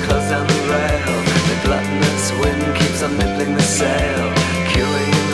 close down the rail. The gluttonous wind keeps on nipping the sail, queuing